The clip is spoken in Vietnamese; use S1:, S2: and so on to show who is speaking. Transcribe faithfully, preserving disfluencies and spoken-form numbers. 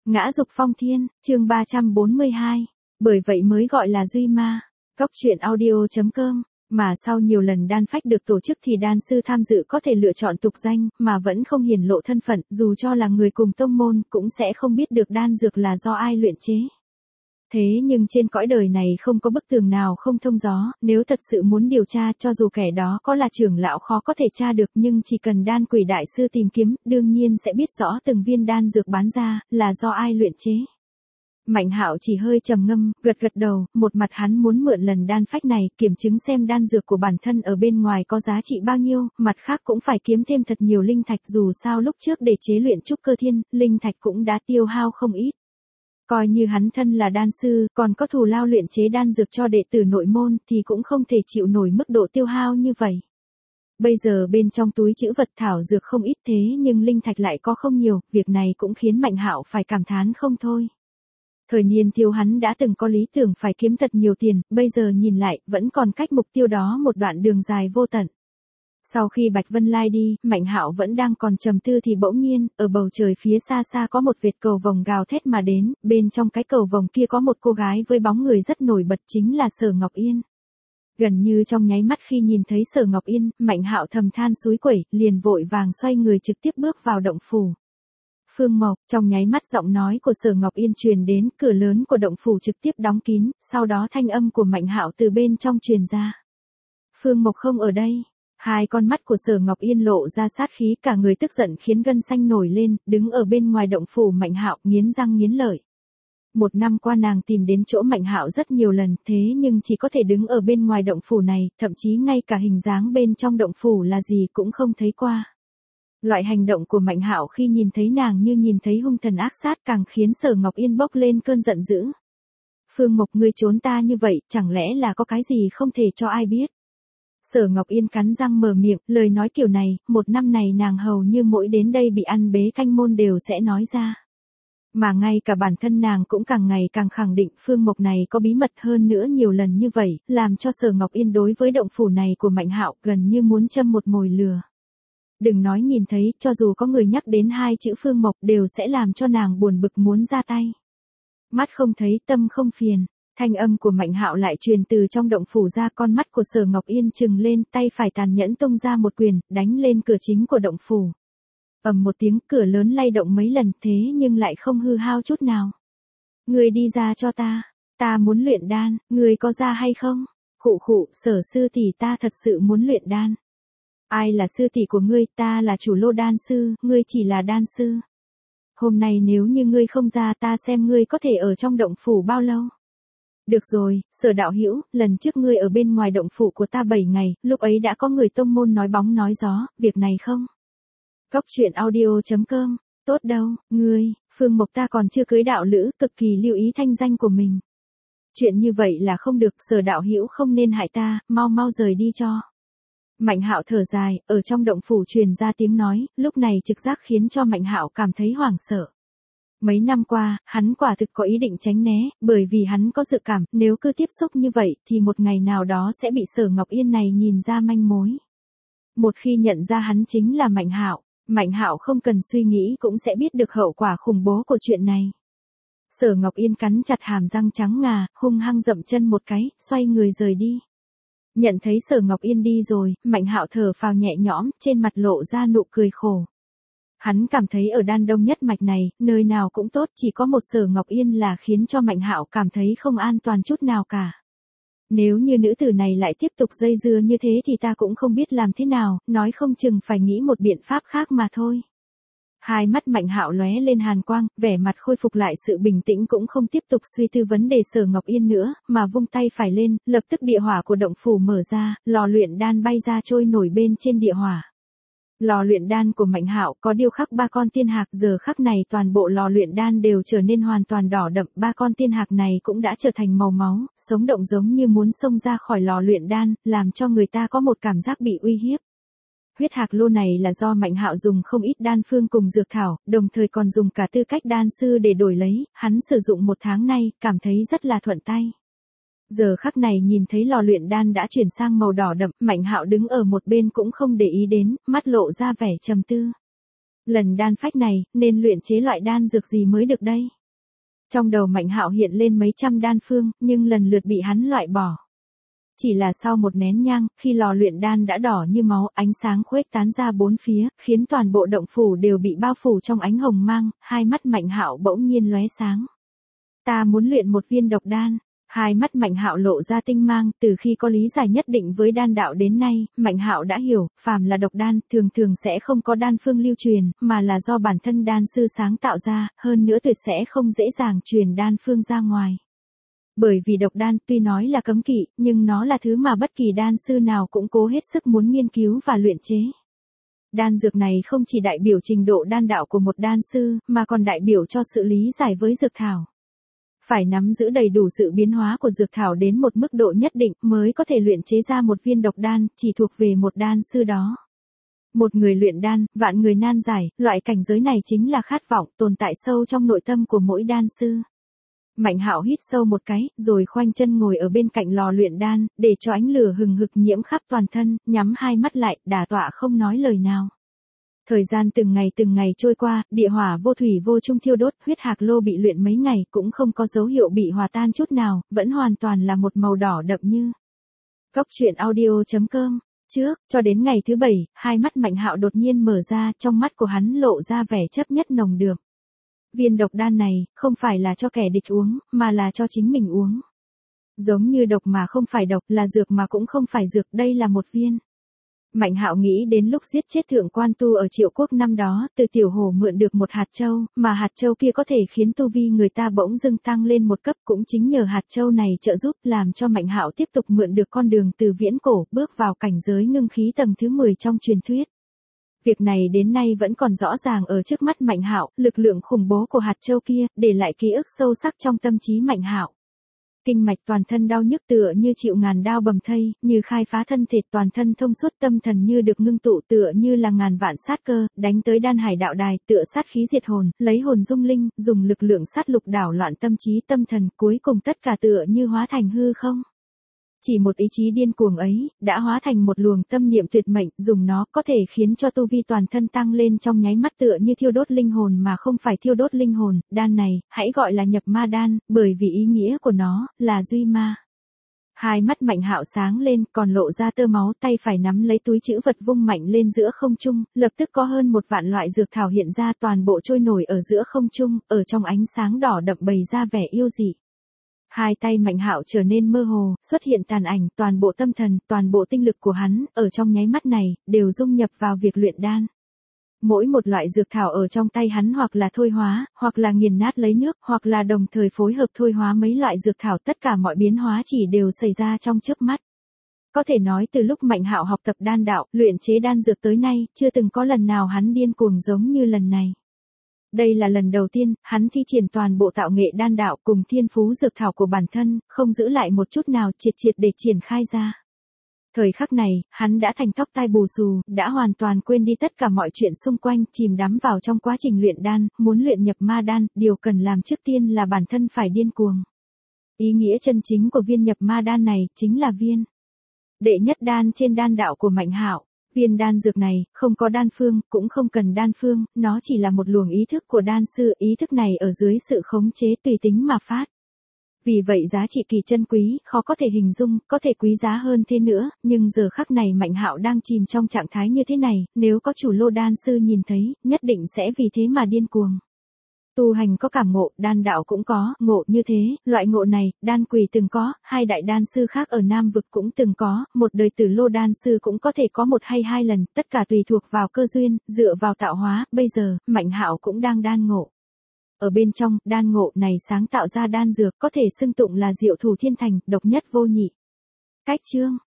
S1: Ngã dục phong thiên, chương ba trăm bốn mươi hai. Bởi vậy mới gọi là duy ma. Cốc truyện audio chấm com. Mà sau nhiều lần đan phách được tổ chức thì đan sư tham dự có thể lựa chọn tục danh, mà vẫn không hiển lộ thân phận, dù cho là người cùng tông môn, cũng sẽ không biết được đan dược là do ai luyện chế. Thế nhưng trên cõi đời này không có bức tường nào không thông gió, nếu thật sự muốn điều tra cho dù kẻ đó có là trưởng lão khó có thể tra được, nhưng chỉ cần đan quỷ đại sư tìm kiếm, đương nhiên sẽ biết rõ từng viên đan dược bán ra, là do ai luyện chế. Mạnh Hạo chỉ hơi trầm ngâm, gật gật đầu, một mặt hắn muốn mượn lần đan phách này, kiểm chứng xem đan dược của bản thân ở bên ngoài có giá trị bao nhiêu, mặt khác cũng phải kiếm thêm thật nhiều linh thạch, dù sao lúc trước để chế luyện trúc cơ thiên, linh thạch cũng đã tiêu hao không ít. Coi như hắn thân là đan sư, còn có thù lao luyện chế đan dược cho đệ tử nội môn, thì cũng không thể chịu nổi mức độ tiêu hao như vậy. Bây giờ bên trong túi trữ vật thảo dược không ít thế nhưng linh thạch lại có không nhiều, việc này cũng khiến Mạnh Hạo phải cảm thán không thôi. Thời niên thiếu hắn đã từng có lý tưởng phải kiếm thật nhiều tiền, bây giờ nhìn lại, vẫn còn cách mục tiêu đó một đoạn đường dài vô tận. Sau khi Bạch Vân Lai đi, Mạnh Hạo vẫn đang còn trầm tư thì bỗng nhiên, ở bầu trời phía xa xa có một vệt cầu vồng gào thét mà đến, bên trong cái cầu vồng kia có một cô gái với bóng người rất nổi bật, chính là Sở Ngọc Yên. Gần như trong nháy mắt khi nhìn thấy Sở Ngọc Yên, Mạnh Hạo thầm than suối quẩy, liền vội vàng xoay người trực tiếp bước vào động phủ. Phương Mộc, trong nháy mắt giọng nói của Sở Ngọc Yên truyền đến, cửa lớn của động phủ trực tiếp đóng kín, sau đó thanh âm của Mạnh Hạo từ bên trong truyền ra. Phương Mộc không ở đây. Hai con mắt của Sở Ngọc Yên lộ ra sát khí, cả người tức giận khiến gân xanh nổi lên, đứng ở bên ngoài động phủ Mạnh Hạo, nghiến răng nghiến lợi. Một năm qua nàng tìm đến chỗ Mạnh Hạo rất nhiều lần, thế nhưng chỉ có thể đứng ở bên ngoài động phủ này, thậm chí ngay cả hình dáng bên trong động phủ là gì cũng không thấy qua. Loại hành động của Mạnh Hạo khi nhìn thấy nàng như nhìn thấy hung thần ác sát, càng khiến Sở Ngọc Yên bốc lên cơn giận dữ. Phương Mộc, ngươi trốn ta như vậy, chẳng lẽ là có cái gì không thể cho ai biết? Sở Ngọc Yên cắn răng mở miệng, lời nói kiểu này, một năm này nàng hầu như mỗi đến đây bị ăn bế canh môn đều sẽ nói ra. Mà ngay cả bản thân nàng cũng càng ngày càng khẳng định Phương Mộc này có bí mật, hơn nữa nhiều lần như vậy, làm cho Sở Ngọc Yên đối với động phủ này của Mạnh Hạo gần như muốn châm một mồi lừa. Đừng nói nhìn thấy, cho dù có người nhắc đến hai chữ Phương Mộc đều sẽ làm cho nàng buồn bực muốn ra tay. Mắt không thấy tâm không phiền. Thanh âm của Mạnh Hạo lại truyền từ trong động phủ ra, con mắt của Sở Ngọc Yên trừng lên, tay phải tàn nhẫn tung ra một quyền, đánh lên cửa chính của động phủ. Ầm một tiếng, cửa lớn lay động mấy lần, thế nhưng lại không hư hao chút nào. Người đi ra cho ta, ta muốn luyện đan, người có ra hay không? Khụ khụ, Sở sư tỷ, ta thật sự muốn luyện đan. Ai là sư tỷ của ngươi? Ta là chủ lô đan sư, ngươi chỉ là đan sư. Hôm nay nếu như ngươi không ra, ta xem ngươi có thể ở trong động phủ bao lâu. Được rồi, Sở đạo hữu, lần trước ngươi ở bên ngoài động phủ của ta bảy ngày, lúc ấy đã có người tông môn nói bóng nói gió, việc này không? Cốc truyện audio chấm com, tốt đâu, ngươi, Phương Mộc ta còn chưa cưới đạo lữ, cực kỳ lưu ý thanh danh của mình. Chuyện như vậy là không được, Sở đạo hữu không nên hại ta, mau mau rời đi cho. Mạnh Hạo thở dài, ở trong động phủ truyền ra tiếng nói, lúc này trực giác khiến cho Mạnh Hạo cảm thấy hoảng sợ. Mấy năm qua, hắn quả thực có ý định tránh né, bởi vì hắn có dự cảm, nếu cứ tiếp xúc như vậy, thì một ngày nào đó sẽ bị Sở Ngọc Yên này nhìn ra manh mối. Một khi nhận ra hắn chính là Mạnh Hạo, Mạnh Hạo không cần suy nghĩ cũng sẽ biết được hậu quả khủng bố của chuyện này. Sở Ngọc Yên cắn chặt hàm răng trắng ngà, hung hăng dậm chân một cái, xoay người rời đi. Nhận thấy Sở Ngọc Yên đi rồi, Mạnh Hạo thở phào nhẹ nhõm, trên mặt lộ ra nụ cười khổ. Hắn cảm thấy ở đan đông nhất mạch này, nơi nào cũng tốt, chỉ có một Sở Ngọc Yên là khiến cho Mạnh Hạo cảm thấy không an toàn chút nào cả. Nếu như nữ tử này lại tiếp tục dây dưa như thế thì ta cũng không biết làm thế nào, nói không chừng phải nghĩ một biện pháp khác mà thôi. Hai mắt Mạnh Hạo lóe lên hàn quang, vẻ mặt khôi phục lại sự bình tĩnh, cũng không tiếp tục suy tư vấn đề Sở Ngọc Yên nữa, mà vung tay phải lên, lập tức địa hỏa của động phủ mở ra, lò luyện đan bay ra trôi nổi bên trên địa hỏa. Lò luyện đan của Mạnh Hạo có điêu khắc ba con tiên hạc, giờ khắc này toàn bộ lò luyện đan đều trở nên hoàn toàn đỏ đậm, ba con tiên hạc này cũng đã trở thành màu máu, sống động giống như muốn xông ra khỏi lò luyện đan, làm cho người ta có một cảm giác bị uy hiếp. Huyết hạc lô này là do Mạnh Hạo dùng không ít đan phương cùng dược thảo, đồng thời còn dùng cả tư cách đan sư để đổi lấy, hắn sử dụng một tháng nay, cảm thấy rất là thuận tay. Giờ khắc này nhìn thấy lò luyện đan đã chuyển sang màu đỏ đậm, Mạnh Hạo đứng ở một bên cũng không để ý đến, mắt lộ ra vẻ trầm tư. Lần đan phách này, nên luyện chế loại đan dược gì mới được đây? Trong đầu Mạnh Hạo hiện lên mấy trăm đan phương, nhưng lần lượt bị hắn loại bỏ. Chỉ là sau một nén nhang, khi lò luyện đan đã đỏ như máu, ánh sáng khuếch tán ra bốn phía, khiến toàn bộ động phủ đều bị bao phủ trong ánh hồng mang, hai mắt Mạnh Hạo bỗng nhiên lóe sáng. Ta muốn luyện một viên độc đan. Hai mắt Mạnh Hạo lộ ra tinh mang, từ khi có lý giải nhất định với đan đạo đến nay, Mạnh Hạo đã hiểu, phàm là độc đan, thường thường sẽ không có đan phương lưu truyền, mà là do bản thân đan sư sáng tạo ra, hơn nữa tuyệt sẽ không dễ dàng truyền đan phương ra ngoài. Bởi vì độc đan tuy nói là cấm kỵ, nhưng nó là thứ mà bất kỳ đan sư nào cũng cố hết sức muốn nghiên cứu và luyện chế. Đan dược này không chỉ đại biểu trình độ đan đạo của một đan sư, mà còn đại biểu cho sự lý giải với dược thảo. Phải nắm giữ đầy đủ sự biến hóa của dược thảo đến một mức độ nhất định mới có thể luyện chế ra một viên độc đan, chỉ thuộc về một đan sư đó. Một người luyện đan, vạn người nan giải, loại cảnh giới này chính là khát vọng tồn tại sâu trong nội tâm của mỗi đan sư. Mạnh Hạo hít sâu một cái, rồi khoanh chân ngồi ở bên cạnh lò luyện đan, để cho ánh lửa hừng hực nhiễm khắp toàn thân, nhắm hai mắt lại, đả tọa không nói lời nào. Thời gian từng ngày từng ngày trôi qua, địa hỏa vô thủy vô chung thiêu đốt, huyết hạc lô bị luyện mấy ngày cũng không có dấu hiệu bị hòa tan chút nào, vẫn hoàn toàn là một màu đỏ đậm như. Góc truyện audio chấm com. Trước, cho đến ngày thứ bảy, hai mắt Mạnh Hạo đột nhiên mở ra, trong mắt của hắn lộ ra vẻ chấp nhất nồng đượm. Viên độc đan này, không phải là cho kẻ địch uống, mà là cho chính mình uống. Giống như độc mà không phải độc, là dược mà cũng không phải dược, đây là một viên. Mạnh Hạo nghĩ đến lúc giết chết thượng quan tu ở Triệu Quốc năm đó, từ tiểu hổ mượn được một hạt châu, mà hạt châu kia có thể khiến tu vi người ta bỗng dưng tăng lên một cấp, cũng chính nhờ hạt châu này trợ giúp làm cho Mạnh Hạo tiếp tục mượn được con đường từ viễn cổ, bước vào cảnh giới ngưng khí tầng thứ mười trong truyền thuyết. Việc này đến nay vẫn còn rõ ràng ở trước mắt Mạnh Hạo, lực lượng khủng bố của hạt châu kia, để lại ký ức sâu sắc trong tâm trí Mạnh Hạo. Kinh mạch toàn thân đau nhức tựa như chịu ngàn đao bầm thây, như khai phá thân thể toàn thân thông suốt, tâm thần như được ngưng tụ tựa như là ngàn vạn sát cơ, đánh tới đan hải đạo đài tựa sát khí diệt hồn, lấy hồn dung linh, dùng lực lượng sát lục đảo loạn tâm trí tâm thần, cuối cùng tất cả tựa như hóa thành hư không. Chỉ một ý chí điên cuồng ấy, đã hóa thành một luồng tâm niệm tuyệt mệnh, dùng nó có thể khiến cho tu vi toàn thân tăng lên trong nháy mắt tựa như thiêu đốt linh hồn mà không phải thiêu đốt linh hồn, đan này, hãy gọi là nhập ma đan, bởi vì ý nghĩa của nó, là duy ma. Hai mắt Mạnh Hạo sáng lên, còn lộ ra tơ máu, tay phải nắm lấy túi trữ vật vung mạnh lên giữa không trung, lập tức có hơn một vạn loại dược thảo hiện ra toàn bộ trôi nổi ở giữa không trung, ở trong ánh sáng đỏ đậm bày ra vẻ yêu dị. Hai tay Mạnh Hạo trở nên mơ hồ, xuất hiện tàn ảnh, toàn bộ tâm thần, toàn bộ tinh lực của hắn, ở trong nháy mắt này, đều dung nhập vào việc luyện đan. Mỗi một loại dược thảo ở trong tay hắn hoặc là thôi hóa, hoặc là nghiền nát lấy nước, hoặc là đồng thời phối hợp thôi hóa mấy loại dược thảo, tất cả mọi biến hóa chỉ đều xảy ra trong chớp mắt. Có thể nói từ lúc Mạnh Hạo học tập đan đạo, luyện chế đan dược tới nay, chưa từng có lần nào hắn điên cuồng giống như lần này. Đây là lần đầu tiên, hắn thi triển toàn bộ tạo nghệ đan đạo cùng thiên phú dược thảo của bản thân, không giữ lại một chút nào, triệt triệt để triển khai ra. Thời khắc này, hắn đã thành tóc tai bù xù, đã hoàn toàn quên đi tất cả mọi chuyện xung quanh, chìm đắm vào trong quá trình luyện đan, muốn luyện nhập ma đan, điều cần làm trước tiên là bản thân phải điên cuồng. Ý nghĩa chân chính của viên nhập ma đan này, chính là viên đệ nhất đan trên đan đạo của Mạnh Hạo. Viên đan dược này, không có đan phương, cũng không cần đan phương, nó chỉ là một luồng ý thức của đan sư, ý thức này ở dưới sự khống chế tùy tính mà phát. Vì vậy giá trị kỳ chân quý, khó có thể hình dung, có thể quý giá hơn thế nữa, nhưng giờ khắc này Mạnh Hạo đang chìm trong trạng thái như thế này, nếu có chủ lô đan sư nhìn thấy, nhất định sẽ vì thế mà điên cuồng. Tu hành có cảm ngộ, đan đạo cũng có, ngộ như thế, loại ngộ này, đan quỳ từng có, hai đại đan sư khác ở Nam Vực cũng từng có, một đời tử lô đan sư cũng có thể có một hay hai lần, tất cả tùy thuộc vào cơ duyên, dựa vào tạo hóa, bây giờ, Mạnh Hạo cũng đang đan ngộ. Ở bên trong, đan ngộ này sáng tạo ra đan dược, có thể xưng tụng là diệu thủ thiên thành, độc nhất vô nhị. Cách chương